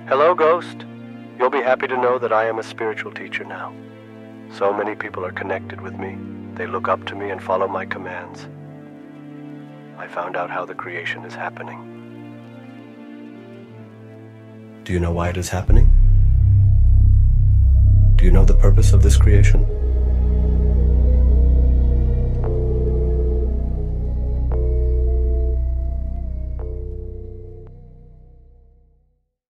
Hello, Ghost. You'll be happy to know that I am a spiritual teacher now. So many people are connected with me. They look up to me and follow my commands. I found out how the creation is happening. Do you know why it is happening? Do you know the purpose of this creation?